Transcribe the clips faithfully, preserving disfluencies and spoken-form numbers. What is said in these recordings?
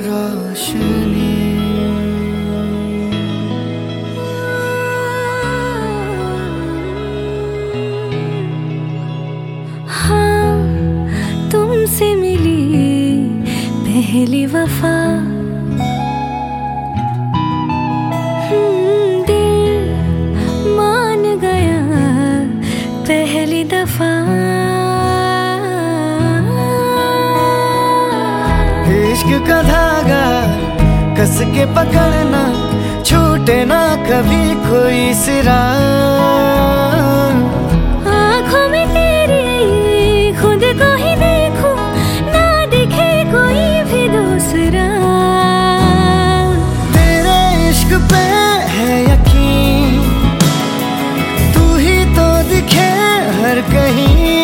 रोशनी। हाँ, तुमसे मिली पहली वफा, दिल मान गया पहली दफा। इश्क का धागा कस के पकड़ना, छूटे ना कभी कोई सिरा। आँखों में तेरी खुद को ही देखो, ना दिखे कोई भी दूसरा। तेरे इश्क पे है यकीन, तू ही तो दिखे हर कहीं।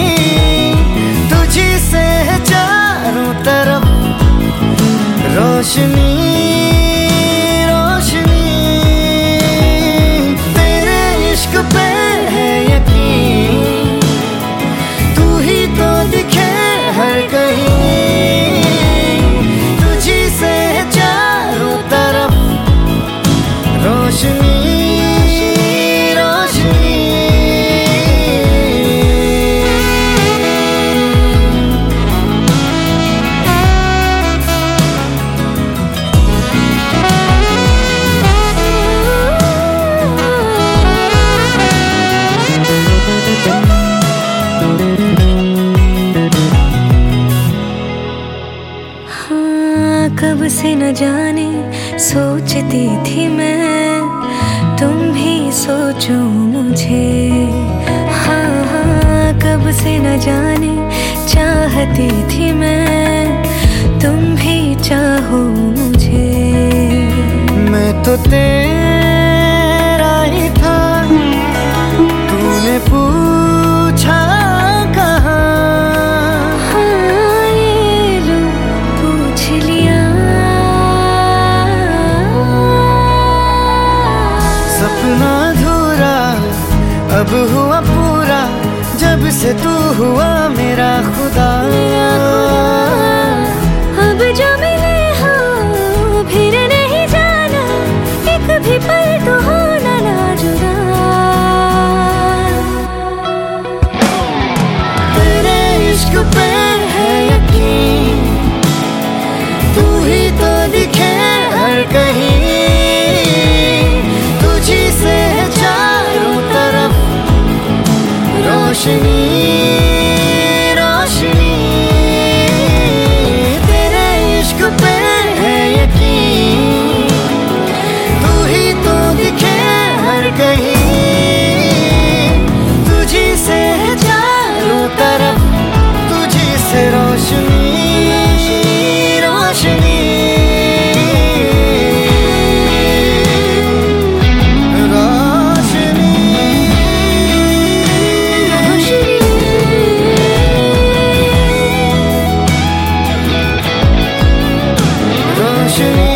तुझी से है चारों तरफ रोशनी रोशनी। तेरे इश्क पे है यकीन, तू ही तो दिखे हर कहीं। तुझी से है चारों तरफ रोशनी रोशनी। कब से न जाने सोचती थी मैं, तुम भी सोचो मुझे। हाँ हाँ, कब से न जाने चाहती थी मैं, तुम भी चाहो मुझे। मैं तो तेरा ही था, तूने पूछा कहाँ। हाँ, ये लो पूछ लिया। सपना अधूरा अब हुआ पूरा, जब से तू हुआ मेरा खुदा। अब जो मिले हो फिर नहीं जाना, एक भी पल तो होना ना जुदा। तेरे इश्क पे है यकीन, तू ही तो दिखे हर कहीं। तुझी से है चारों तरफ रोशनी रोशनी। तेरे इश्क पे है यकीन, तू ही तो दिखे हर कहीं। तुझी से है चारों तरफ, तुझी से रोशनी रोशनी रोशनी।